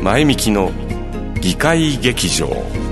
前みきの議会劇場。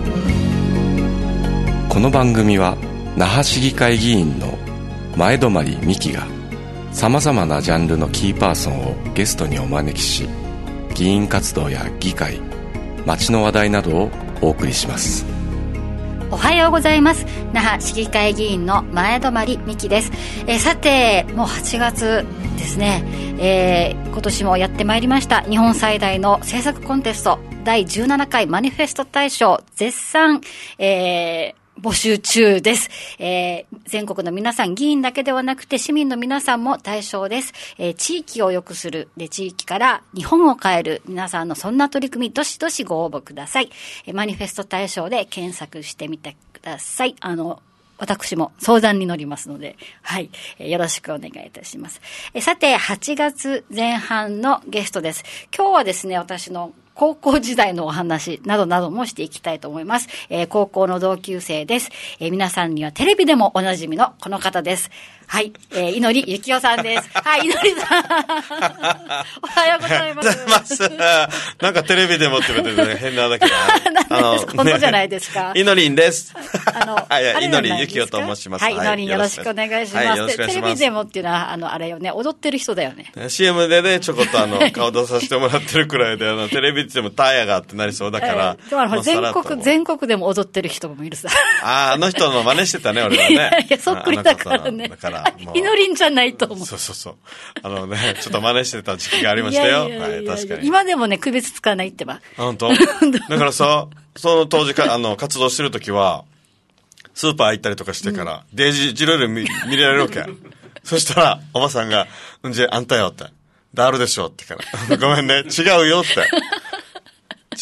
この番組は那覇市議会議員の前泊美樹がさまざまなジャンルのキーパーソンをゲストにお招きし、議員活動や議会、街の話題などをお送りします。 おはようございます。那覇市議会議員の前泊美樹です。さて、もう8月ですね。今年もやってまいりました。日本最大の政策コンテスト第17回マニフェスト大賞絶賛、募集中です。全国の皆さん、議員だけではなくて市民の皆さんも対象です。地域を良くするで、地域から日本を変える皆さんのそんな取り組み、どしどしご応募ください。マニフェスト大賞で検索してみてください。私も相談に乗りますので、はい、よろしくお願いいたします。さて、8月前半のゲストです。今日はですね、私の高校時代のお話などなどもしていきたいと思います。高校の同級生です。皆さんにはテレビでもおなじみのこの方です。はい、祈りゆきおさんです。はい、祈りさん。おはようございます。 なんかテレビでもって言われて変なだけど。 本当じゃないですか。 祈りんです。 祈りゆきおと申します。 はい、祈りんよろしくお願いします。テレビでもっていうのは、あれよね、踊ってる人だよね。 CM でね、ちょこっと顔出させてもらってるくらいで、テレビでもタイヤがってなりそうだから。 全国でも踊ってる人もいるさ。 あの人の真似してたね、俺はね。 いや、そっくりだからね。祈りんじゃないと思う。 そう。ちょっと真似してた時期がありましたよ。はい、確かに。 今でもね、区別つかないってば。 本当？だからさ、その当時活動してる時は、スーパー行ったりとかしてから、デイジージロール見られるわけ。そしたら、おばさんが、じゃあ、あんたよって。ダールでしょってから。ごめんね、違うよって。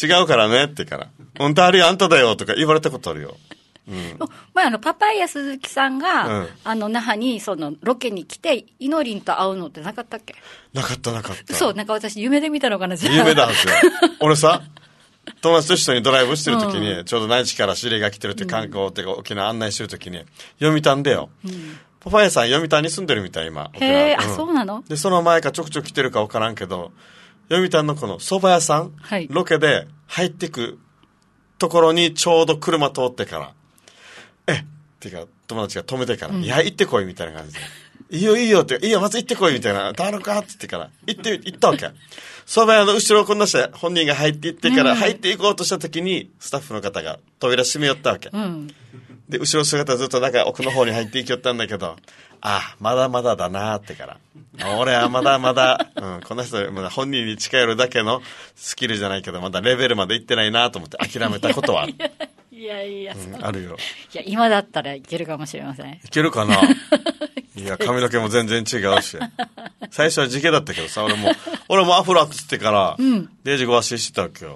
違うからねってから。ダールあんただよとか言われたことあるよ。 前パパイヤ鈴木さんが、那覇にロケに来て、イノリンと会うのってなかったっけ？ なかった。 そう、なんか私夢で見たのかな、 夢だはずよ。俺さ、友達と一緒にドライブしてる時に、ちょうど内地から指令が来てるって観光って沖縄案内してる時に、読谷だよ。パパイヤさん読谷に住んでるみたい、今。 へー、そうなの？ で、その前かちょくちょく来てるか分からんけど、読谷のこの蕎麦屋さん、ロケで入ってくところにちょうど車通ってから、っていうか、友達が止めてから、いや、行ってこいみたいな感じで。いいよって、いいよ、まず行ってこいみたいな、頼むかって言ってから、行ったわけ。蕎麦屋の後ろをこんなして、本人が入って行ってから、入っていこうとした時に、スタッフの方が扉閉め寄ったわけ。で、後ろ姿ずっと奥の方に入っていきよったんだけど、まだまだだなーってから。俺はまだまだ、この人、まだ本人に近寄るだけのスキルじゃないけど、まだレベルまで行ってないなと思って諦めたことはある。 いや、 あるよ。いや、 今だったらいけるかもしれません。いけるかな。いや、髪の毛も全然違うし。最初は地毛だったけどさ、俺もアフロってってから、デイジごわししてたわけよ。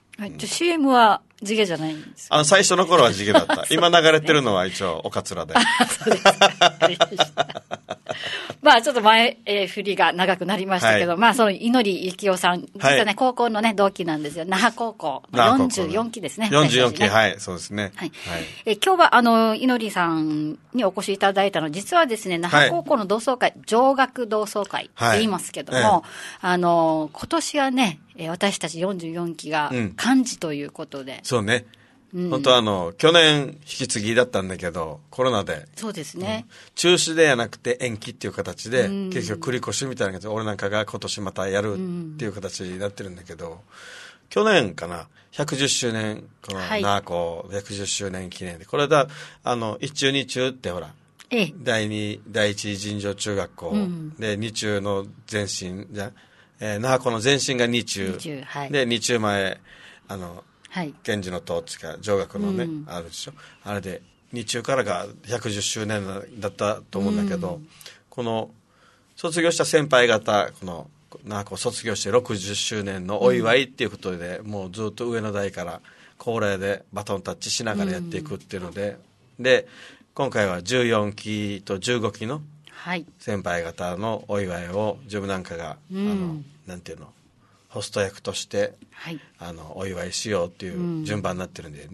CM は地毛じゃないんですか？ 最初の頃は地毛だった。今流れてるのは一応おかつらで。 そうですか。まあちょっと振りが長くなりましたけど、その祈りゆきおさん、実はね、高校のね、同期なんですよ。那覇高校。44期ですね。 44期、はい、そうですね。 はい。今日は祈りさんにお越しいただいたの、実はですね、那覇高校の同窓会、上学同窓会って言いますけども、今年はね、私たち44期が幹事ということで。 そうね。本当去年引き継ぎだったんだけど、コロナで。 そうですね。 中止ではなくて延期っていう形で、結局繰り越しみたいな感じで、俺なんかが今年またやるっていう形になってるんだけど、去年かな、110周年、この那覇校110周年記念で、これだ、一中二中ってほら、第一尋常中学校、で、二中の前身那覇校の前身が二中、で、二中前、源氏の塔っていうか上学のね、あるでしょ。あれで日中からが110周年だったと思うんだけど、この卒業した先輩方、この那覇校卒業して60周年のお祝いっていうことで、もうずっと上の代から恒例でバトンタッチしながらやっていくっていうので、で今回は14期と15期の先輩方のお祝いを自分なんかが、なんていうの、ホスト役として、お祝いしようっていう順番になってるんだよね。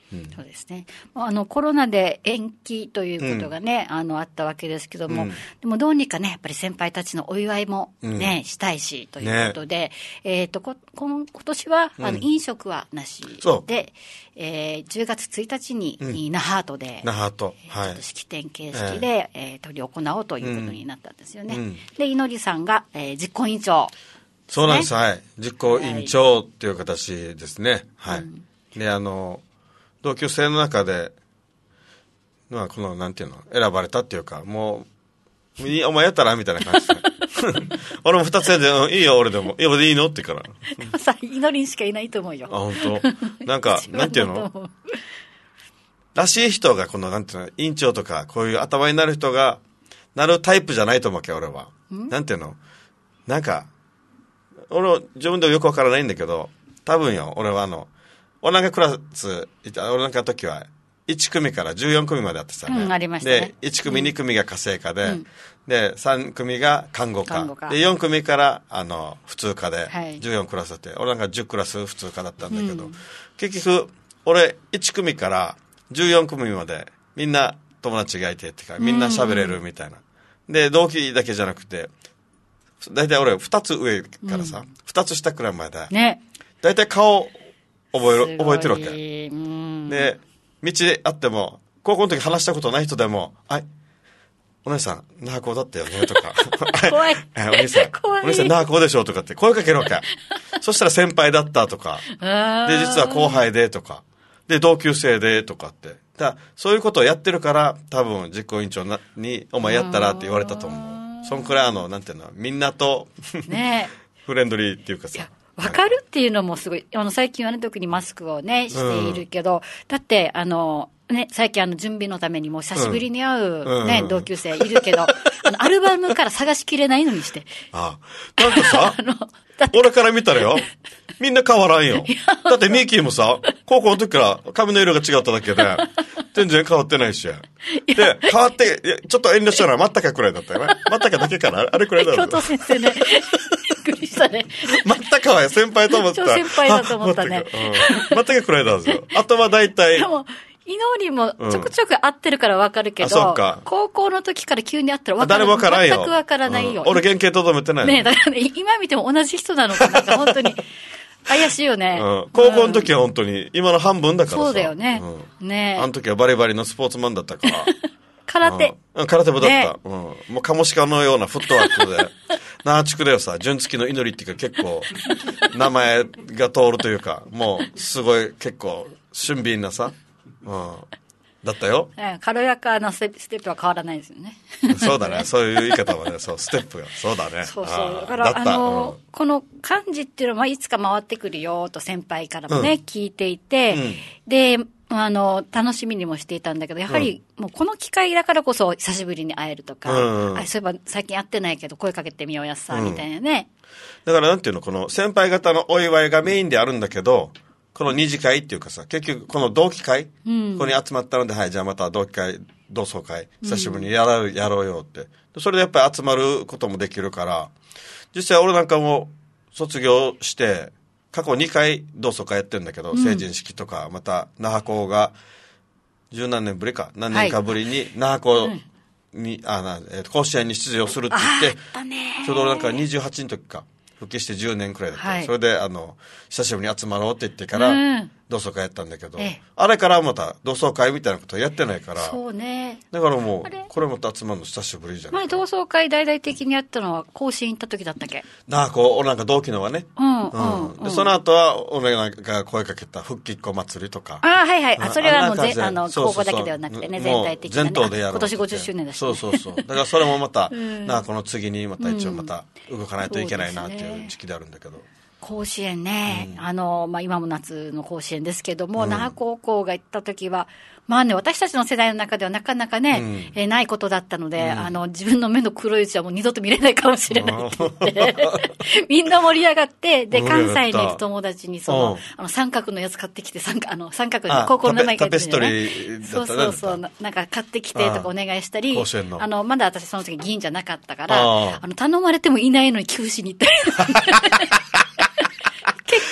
そうですね。コロナで延期ということがね、あったわけですけども、でもどうにかね、やっぱり先輩たちのお祝いもね、したいし、ということで、今年は、飲食はなしで、10月1日に、那覇アートで、式典形式で、執り行おうということになったんですよね。で、いのりさんが、実行委員長。 そうなんです。はい。実行委員長っていう形ですね。はい。で、同級生の中で、まあ、なんていうの、選ばれたっていうか、もう、お前やったらみたいな感じで。俺も2つやで、いいよ、俺でも。いや、俺いいのって言うから。 さ、いのりんしかいないと思うよ。 あ、本当。なんか、なんていうのらしい人が、なんていうの、委員長とか、こういう頭になる人が、なるタイプじゃないと思うわけ、俺は。なんていうのなんか、俺、自分でもよくわからないんだけど、多分よ、俺は俺なんかクラス、俺なんかの時は、1組から14組まであってさ、ね。 ありましたね。 で、1組、2組が家政科で、で、3組が看護科。で、4組から、普通科で、14クラスだって、俺なんか10クラス普通科だったんだけど、結局、俺、1組から14組まで、みんな友達がいてってか、みんな喋れるみたいな。で、同期だけじゃなくて、だいたい俺、2つ上からさ、2つ下くらいまで、 ね。 だいたい顔、覚えてるわけ。で、道で会っても、高校の時話したことない人でも、お姉さん、那覇校だったよね、とか。 怖い。 お兄さん、お姉さん、那覇校でしょ、とかって声かけるわけ。そしたら先輩だったとか、で、実は後輩で、とか、で、同級生で、とかって。そういうことをやってるから、多分、実行委員長に、お前やったらって言われたと思う。そんくらいなんていうの、みんなと、ね、フレンドリーっていうかさ。 わかるっていうのもすごい、最近はね、特にマスクをね、しているけど、だって、ね、最近準備のためにも久しぶりに会うね、同級生いるけど、アルバムから探しきれないのにして。 なんかさ、俺から見たらよ、みんな変わらんよ。だってミッキーもさ、高校の時から髪の色が違っただけで、全然変わってないし。で、変わって、ちょっと遠慮したのはまったかくらいだったよね。まったかだけかなあれくらいだよ。 教頭先生ね。びっくりしたね。 まったかは先輩と思った。 超先輩だと思ったね。 まったかくらいなんですよ。あとは大体。 でも、いのりもちょくちょく会ってるから分かるけど、高校の時から急に会ったら分かる。 誰も分からんよ。 全く分からないよ。 俺原型とどめてない。 ね、だからね、今見ても同じ人なのかなって本当に怪しいよね。 高校の時は本当に今の半分だからさ。 そうだよね。ね。 あの時はバリバリのスポーツマンだったから。 空手。 空手部だった。もうカモシカのようなフットワークで。那覇地区ではさ、純月の祈りっていうか結構、名前が通るというか、もうすごい結構、俊敏なさ、だったよ。 軽やかなステップは変わらないですよね。 そうだね。そういう言い方はね、そう、ステップが。そうだね。 そうそう。だから、この漢字っていうのはいつか回ってくるよと先輩からもね、聞いていて、で、楽しみにもしていたんだけど、やはり、もうこの機会だからこそ久しぶりに会えるとか、そういえば最近会ってないけど声かけてみようやさ、みたいなね。 だからなんていうの、この先輩方のお祝いがメインであるんだけど、この二次会っていうかさ、結局この同期会、ここに集まったので、はい、じゃあまた同期会、同窓会、久しぶりにやろうよって。それでやっぱり集まることもできるから、実際俺なんかも卒業して、過去2回同窓会やってるんだけど、成人式とか、また那覇校が十何年ぶりか、何年かぶりに那覇校に、甲子園に出場するって言って、ちょうど俺なんか28の時か。復帰して10年くらいだった、それで久しぶりに集まろうって言ってから、同窓会やったんだけど、あれからまた同窓会みたいなことやってないから、 そうね。 だからもうこれまた集まるの久しぶりじゃない。 前同窓会大々的にやったのは甲子園行った時だったっけ？ 俺なんか同期のはね、でその後は俺なんか声かけた復帰っ子祭りとか、 はいはい、それは高校だけではなくてね、全体的な、 全島でやろう。 今年50周年だし、 そうだからそれもまたこの次にまた一応また動かないといけないなっていう時期であるんだけど。 甲子園ね、今も夏の甲子園ですけども、那覇高校が行った時は、まあね、私たちの世代の中ではなかなかね、ないことだったので、自分の目の黒いうちはもう二度と見れないかもしれないって言って、みんな盛り上がって、で、関西にいる友達に三角のやつ買ってきて、三角の高校の名前書いてるんじゃない？そう、なんか買ってきてとかお願いしたり、まだ私その時議員じゃなかったから、頼まれてもいないのに寄付しに行ったり。結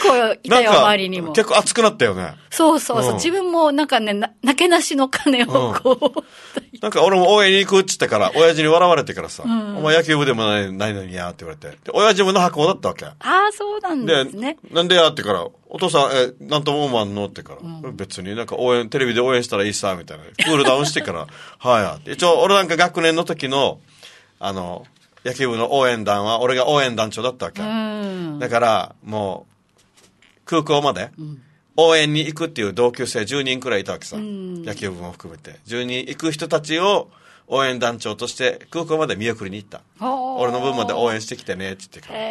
構いたよ、周りにも。 結構熱くなったよね。 そうそうそう。自分もなんかね、なけなしの金をこう。 なんか俺も応援に行くって言ってから、親父に笑われてからさ、お前野球部でもないのにやって言われて。で親父も那覇校だったわけ。 ああ、そうなんですね。 なんでやってから、お父さん、なんとも思わんのってから、別になんかテレビで応援したらいいさ、みたいな。クールダウンしてから、はい。一応俺なんか学年の時の、野球部の応援団は、俺が応援団長だったわけ。だから、もう、空港まで、応援に行くっていう同級生10人くらいいたわけさ。野球部も含めて。10人行く人たちを、応援団長として空港まで見送りに行った。俺の分まで応援してきてねって言ってから。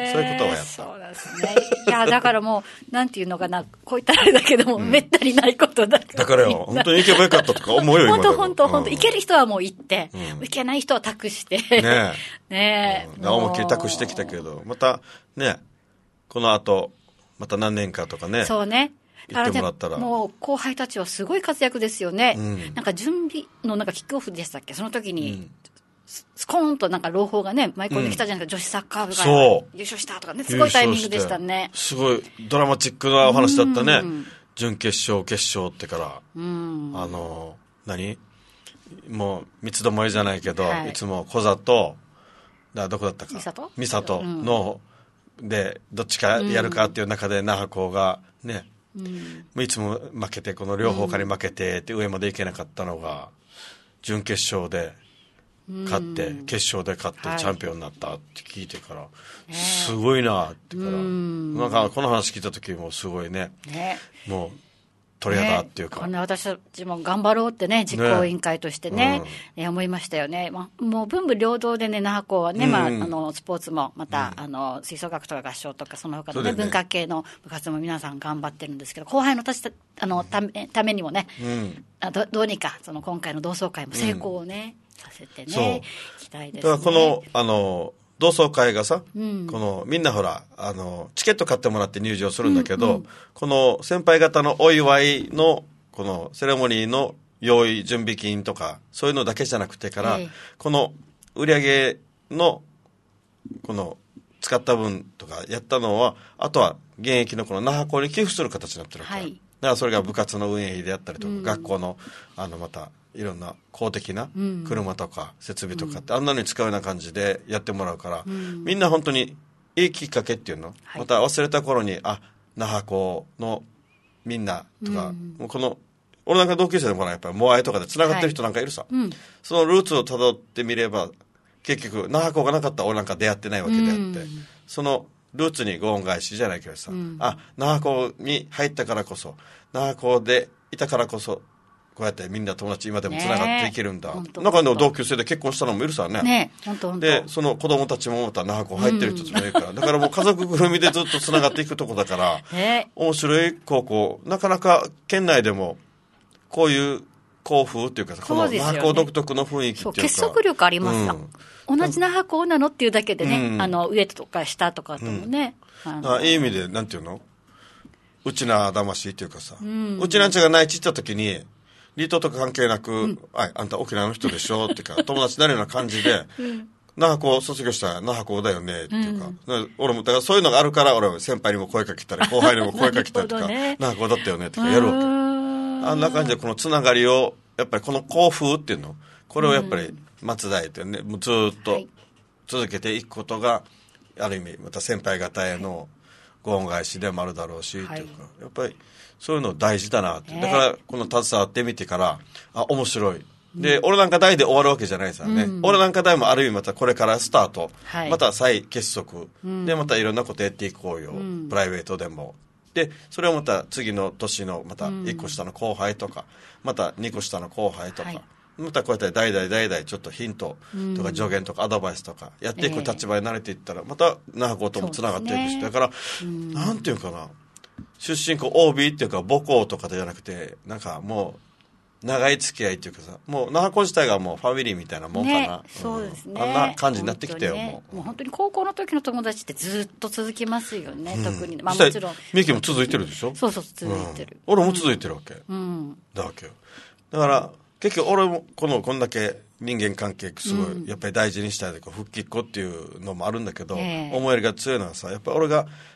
そういうことをやった。 そうですね。いや、だからもう、なんていうのかな、こういったあれだけども、めったにないことだから。 だからよ、本当に行けばよかったとか思うよ、今でも。 本当、行ける人はもう行って、行けない人は託して。ねえ。 思いっきり託してきたけど、また、ね、この後、また何年かとかね。 そうね。 言ってもらったら。 もう後輩たちはすごい活躍ですよね。なんか準備のなんかキックオフでしたっけ、その時に、スコーンとなんか朗報がね、舞い込んできたじゃないですか、女子サッカー部が優勝したとかね、すごいタイミングでしたね。 すごいドラマチックなお話だったね。準決勝、決勝ってから。何もう三つどもえじゃないけど、いつも小里、どこだったか。三里の、で、どっちかやるかっていう中で、那覇校がね、いつも負けて、この両方から負けて、上まで行けなかったのが、準決勝で勝って、決勝で勝ってチャンピオンになったって聞いてから、すごいなってから、なんかこの話聞いた時もすごいね、もう鳥肌っていうか。 こんな私たちも頑張ろうってね、実行委員会としてね、思いましたよね。もう文武両道でね、那覇校はね、スポーツも、また、吹奏楽とか合唱とか、その他のね、文化系の部活も皆さん頑張ってるんですけど、後輩のためにもね、どうにか、今回の同窓会も成功をね、させてね、いきたいですね。 だからこの、同窓会がさ、このみんなほらチケット買ってもらって入場するんだけど、この先輩方のお祝いのこのセレモニーの用意準備金とかそういうのだけじゃなくてから、この売り上げのこの使った分とかやったのは、あとは現役のこの那覇校に寄付する形になってるわけ、だからそれが部活の運営費であったりとか、学校のまたいろんな公的な車とか設備とかって、あんなのに使うような感じでやってもらうから、みんな本当にいいきっかけっていうの、また忘れた頃に那覇校のみんなとか、もうこの俺なんか同級生でもやっぱりモアイとかでつながってる人なんかいるさ、そのルーツをたどってみれば結局那覇校がなかったら俺なんか出会ってないわけであって、そのルーツにご恩返しじゃないけどさ、那覇校に入ったからこそ、那覇校でいたからこそこうやってみんな友達今でもつながっていけるんだ。中の同級生で結婚したのもいるさね。で、その子供たちもまた那覇校入ってる人たちもいるから、だからもう家族ぐるみでずっとつながっていくとこだから、面白い高校、なかなか県内でもこういう校風っていうかさ、この那覇校独特の雰囲気っていうか。 結束力ありますよ。同じ那覇校なのっていうだけでね、上とか下とかともね。 いい意味で、なんていうの？うちな魂っていうかさ、うちなんちゃが内地行った時に、離島とか関係なく、あんた沖縄の人でしょっていうか、友達になるような感じで、那覇校卒業したら那覇校だよねっていうか、俺もだからそういうのがあるから、俺は先輩にも声かけたり、後輩にも声かけたりとか、那覇校だったよねってやるわけ。あんな感じでこのつながりを、やっぱりこの校風っていうの、これをやっぱり松代ってね、もうずっと続けていくことが、ある意味また先輩方へのご恩返しでもあるだろうし、っていうか、やっぱりそういうの大事だなって。だからこの携わってみてから、面白い。で、俺なんか代で終わるわけじゃないですよね。俺なんか代もある意味またこれからスタート。また再結束。で、またいろんなことやっていこうよ。プライベートでも。で、それをまた次の年のまた1個下の後輩とか、また2個下の後輩とか、またこうやって代々ちょっとヒントとか助言とかアドバイスとかやっていく立場に慣れていったら、また那覇校ともつながっていくし、だから、なんていうかな、出身校 OB っていうか母校とかじゃなくて、なんかもう長い付き合いっていうかさ、もう那覇校自体がもうファミリーみたいなもんかな。 そうですね。 あんな感じになってきたよ、もう本当に高校の時の友達ってずっと続きますよね、特に。 もちろん。ミキも続いてるでしょ？ そう、続いてる。 俺も続いてるわけ。だわけよ。だから、結局俺もこんだけ人間関係すごいやっぱり大事にしたいとか復帰っ子っていうのもあるんだけど、思いやりが強いのはさ、やっぱり俺が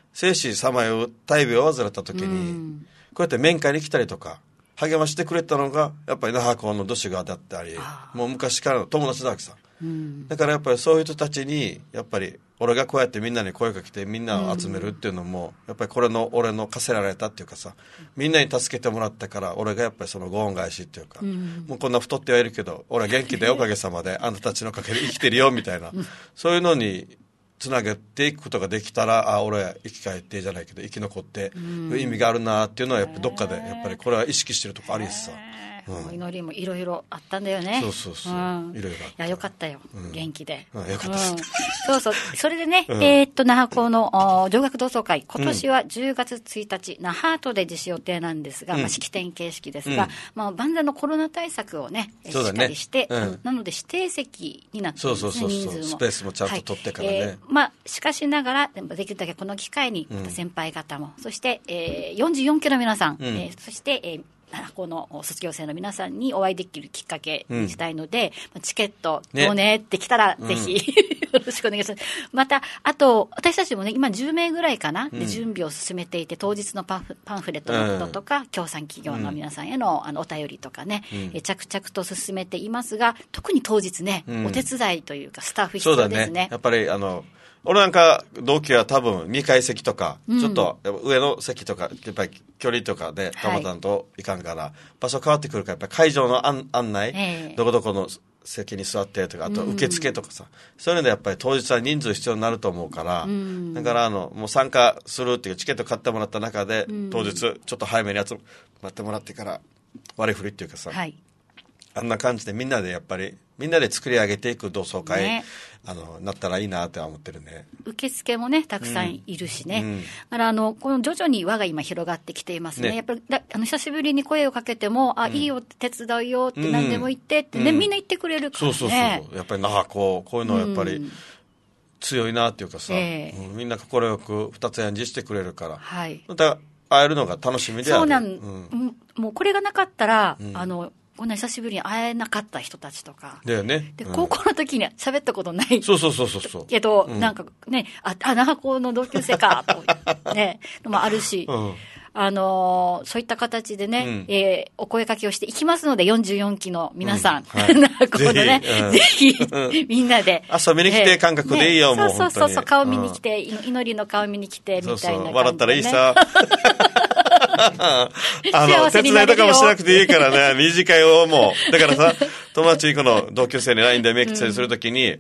生死さまよう大病を患った時に、こうやって面会に来たりとか、励ましてくれたのが、やっぱり那覇港のドシガだったり、もう昔からの友達だわけさ。だからやっぱりそういう人たちに、やっぱり俺がこうやってみんなに声かけてみんなを集めるっていうのも、やっぱりこれの俺の課せられたっていうかさ、みんなに助けてもらったから、俺がやっぱりそのご恩返しっていうか、もうこんな太ってはいるけど、俺は元気でおかげさまで、あんたたちのおかげで生きてるよみたいな、そういうのに、つなげていくことができたら、俺生き返ってじゃないけど生き残って意味があるなっていうのはやっぱどっかでやっぱりこれは意識してるとこありやしさ、 祈りもいろいろあったんだよね。 そうそうそう、いろいろあった。 いやよかったよ、元気で、 よかったです、 そうそう。それでね、那覇港の上学同窓会、今年は10月1日、那覇アートで実施予定なんですが、式典形式ですが、万全のコロナ対策をね、しっかりして、なので指定席になってるんですね、人数も。 スペースもちゃんと取ってからね。 しかしながら、できるだけこの機会に、先輩方も、そして、44期の皆さん、そして、この卒業生の皆さんにお会いできるきっかけにしたいので、チケットどうねって来たらぜひ、よろしくお願いします。また、あと、私たちもね、今10名ぐらいかな、で準備を進めていて、当日のパンフレットのこととか、協賛企業の皆さんへの、お便りとかね、着々と進めていますが、特に当日ね、お手伝いというか、スタッフ必要ですね。 そうだね。やっぱり、俺なんか同期は多分2階席とか、ちょっと上の席とか、やっぱり距離とかでたまたんといかんから、場所変わってくるから、やっぱり会場の案内、どこどこの席に座ってとか、あと受付とかさ、そういうのでやっぱり当日は人数必要になると思うから、だからもう参加するっていうチケット買ってもらった中で、当日ちょっと早めに集まってもらってから割り振りっていうかさ、あんな感じでみんなでやっぱりみんなで作り上げていく同窓会、なったらいいなって思ってるね。 受付もねたくさんいるしね、だからこの徐々に輪が今広がってきていますね。やっぱり久しぶりに声をかけてもいいよ手伝うよって何でも言ってってね、みんな言ってくれるからね。 そうやっぱりこういうのはやっぱり、強いなっていうかさ、みんな快く二つ返事してくれるから、また会えるのが楽しみである。 そうもうこれがなかったら、こんな久しぶりに会えなかった人たちとか。 だよね。 で、高校の時には喋ったことない。 そう。 けど、なんかね、那覇校の同級生か、と、ね、のもあるし、そういった形でね、お声かけをしていきますので、44期の皆さん、那覇校のね、ぜひ、みんなで。 遊びに来て感覚でいいよ、もう。 そう、顔見に来て、祈りの顔見に来て、みたいな感じで、ね。 笑ったらいいさ。手伝いとかもしなくていいからね、二次会をもう。だからさ、友達この同級生に LINE でメイクするときに、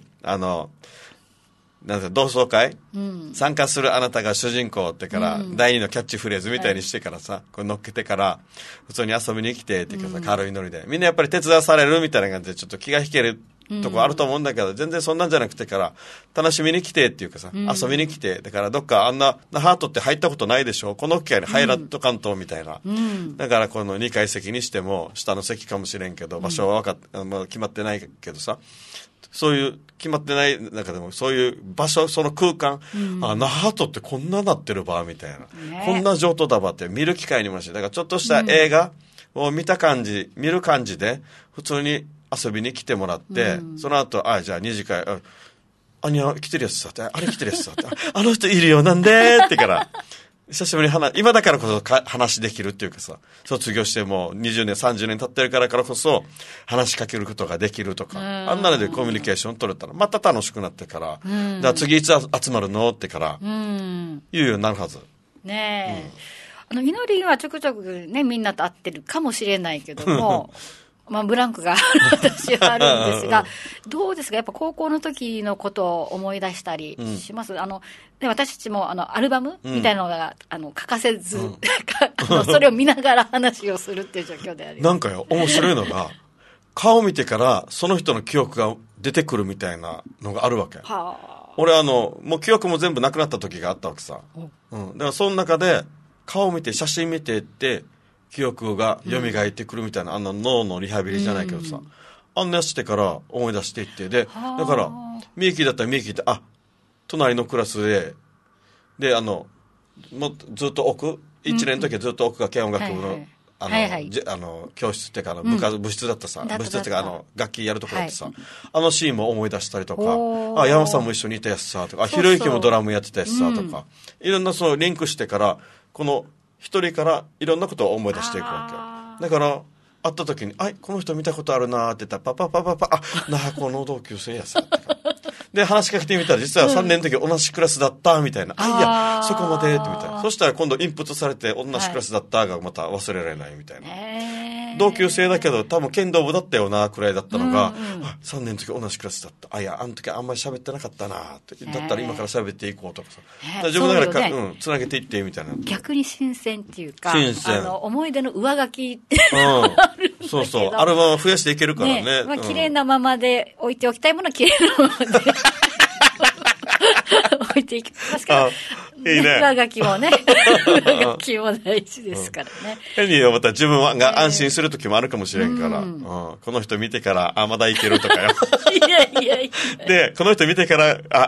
なんか同窓会、参加するあなたが主人公ってから、第二のキャッチフレーズみたいにしてからさ、これ乗っけてから、普通に遊びに来てっていうかさ、軽いノリで。みんなやっぱり手伝わされるみたいな感じで、ちょっと気が引けるとこあると思うんだけど、全然そんなんじゃなくてから、楽しみに来てっていうかさ、遊びに来て、だからどっかあんな、ハートって入ったことないでしょ、この機会に入らんとかんとみたいな。だからこの2階席にしても、下の席かもしれんけど、場所は決まってないけどさ、そういう決まってない中でもそういう場所、その空間、那覇とってこんななってるばみたいな、こんな上等だばって見る機会にもして、だからちょっとした映画を見る感じで普通に遊びに来てもらって、その後じゃあ2次会来てるやつさって、あれ来てるやつさってあの人いるよなんでってから久しぶりに今だからこそ話できるっていうかさ、卒業しても20年30年経ってるからこそ話しかけることができるとか、あんなのでコミュニケーション取れたらまた楽しくなってから、だから次いつ集まるのってから言うようになるはずねえ、祈りはちょくちょくねみんなと会ってるかもしれないけどもブランクが私はあるんですが、どうですか、やっぱ高校の時のことを思い出したりします？で私たちもアルバムみたいなのが、欠かせず、それを見ながら話をするっていう状況であります。 なんかよ、面白いのが、顔見てからその人の記憶が出てくるみたいなのがあるわけ。俺もう記憶も全部なくなった時があったわけさ。だからその中で、顔見て、写真見てって、記憶が蘇ってくるみたいな、あんな脳のリハビリじゃないけどさ、あんなやつしてから思い出していって、で、だから、みゆきだったらみゆきって、隣のクラスで、もうずっと1年の時はずっと奥が軽音楽部の教室っていうか部室だったさ、部室っていうか楽器やるところだってさ、シーンも思い出したりとか、山さんも一緒にいたやつさとか、ひろゆきもドラムやってたやつさとか、いろんなそのリンクしてから、この一人からいろんなことを思い出していくわけ。だから会った時に、この人見たことあるなーって言ったら、那覇校の同級生やさとか。で、話しかけてみたら、実は3年の時同じクラスだったみたいな。いや、そこまでってみたいな。そしたら今度インプットされて同じクラスだったがまた忘れられないみたいな。同級生だけど多分剣道部だったよなくらいだったのが、3年の時同じクラスだった。いや、あの時あんまり喋ってなかったなって。だったら今から喋っていこうとかさ。自分だからつなげていってみたいな。 逆に新鮮っていうか、 新鮮。 思い出の上書きってそうそう。アルバム増やしていけるからね。 綺麗なままで置いておきたいものは綺麗なままで置いていきますから。いいね。上書きもね。上書きも大事ですからね。 変にまた自分が安心する時もあるかもしれんから。この人見てから、まだいけるとかよ。 いや。 で、この人見てから、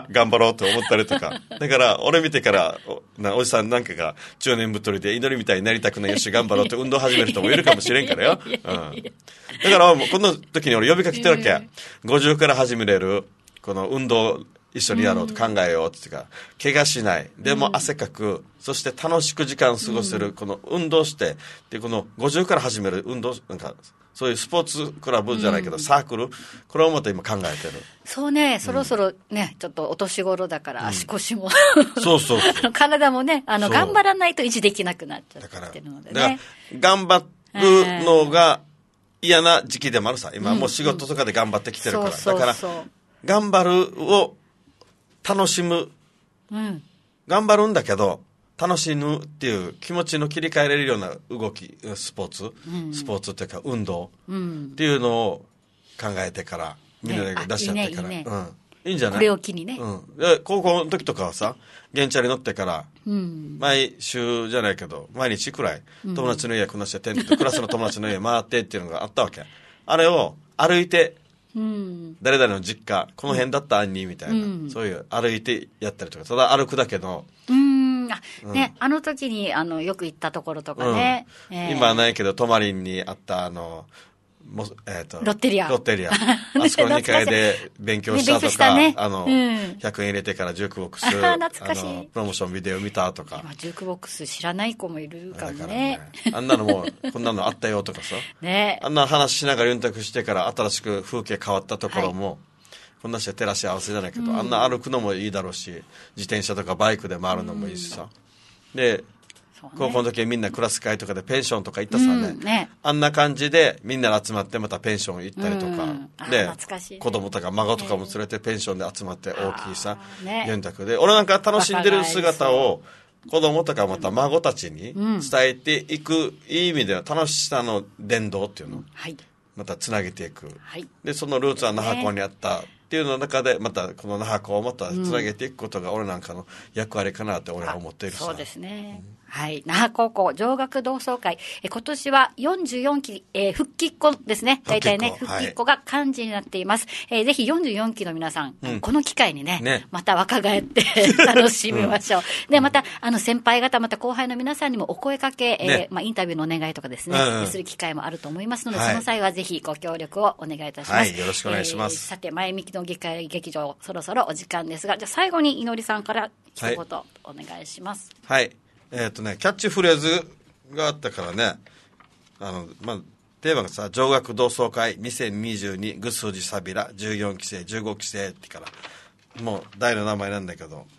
頑張ろうと思ったりとか。だから、俺見てから、おじさんなんかが中年太りで祈りみたいになりたくないよし、頑張ろうって運動始める人もいるかもしれんからよ。だから、この時に俺呼びかけてるわけ。50から始めれる、この運動、一緒にやろうと考えようっていうか、怪我しない。でも汗かく。そして楽しく時間過ごせる。この運動して、で、この50から始める運動、なんか、そういうスポーツクラブじゃないけど、サークル。これをまた今考えてる。 そうね、そろそろね、ちょっとお年頃だから足腰も。 そう。 体もね、頑張らないと維持できなくなっちゃってるのでね。 だから、頑張るのが嫌な時期でもあるさ。今もう仕事とかで頑張ってきてるから。だから、頑張るを、楽しむ、頑張るんだけど楽しむっていう気持ちの切り替えられるような動きスポーツっていうか運動っていうのを考えてからみんなで出しちゃってから、いいんじゃない？ これを機にね、 で高校の時とかはさ原チャリ乗ってから、毎週じゃないけど毎日くらい友達の家こなしてテントでクラスの友達の家回ってっていうのがあったわけ。あれを歩いて誰々の実家この辺だったアンニーみたいな、そういう歩いてやったりとかただ歩くだけのね、あの時によく行ったところとかね、 今はないけど泊まりにあったロッテリアあそこの2階で勉強したとか、100円入れてからジュークボックスプロモーションビデオ見たとか。 今ジュークボックス知らない子もいるかもね。 あんなのもこんなのあったよとかさ、あんな話しながらユンタクしてから新しく風景変わったところも、こんなして照らし合わせじゃないけど、あんな歩くのもいいだろうし自転車とかバイクで回るのもいいしさ、で高校の時みんなクラス会とかでペンションとか行ったさね、あんな感じでみんなで集まってまたペンション行ったりとか、で子供とか孫とかも連れてペンションで集まって大きいさユンタクで俺なんか楽しんでる姿を子供とかまた孫たちに伝えていく、いい意味では楽しさの伝道っていうのをまたつなげていく、でそのルーツは那覇港にあったっていうの中でまたこの那覇港をまたつなげていくことが俺なんかの役割かなって俺は思っているさ。 そうですね。はい。那覇高校上学同窓会。今年は44期、復帰っ子ですね。大体ね、復帰っ子が幹事になっています。ぜひ44期の皆さん、この機会にね、また若返って楽しみましょう。で、また、先輩方、また後輩の皆さんにもお声かけ、インタビューのお願いとかですね、する機会もあると思いますので、その際はぜひご協力をお願いいたします。 よろしくお願いします。 さて、前向きの議会劇場、そろそろお時間ですが、じゃあ最後にいのりさんから一言お願いします。 はい。キャッチフレーズがあったからね、テーマがさ、上学同窓会2022ぐすじさびら14期生15期生ってからもう大の名前なんだけど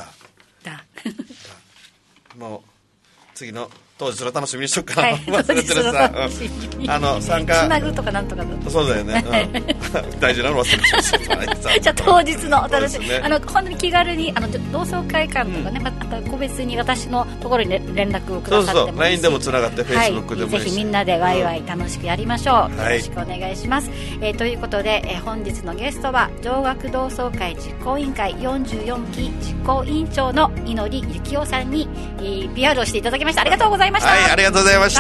もう次の当日の楽しみにしとくかな、忘れてるさ、参加つなぐとかなんとかだそうだよね、大事なの忘れてるじゃあ当日のお楽しみ、本当に気軽に同窓会館とかね、また個別に私のところに連絡をくださってもいいし、LINE でもつながって Facebook でもいいし、ぜひみんなでワイワイ楽しくやりましょう、よろしくお願いします。ということで、本日のゲストは上学同窓会実行委員会44期実行委員長の井野利幸雄さんに PR をしていただきました。ありがとうございました。はい、ありがとうございました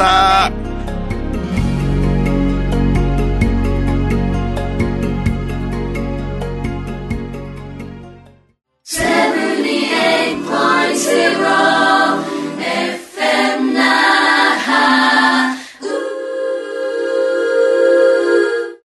。78.0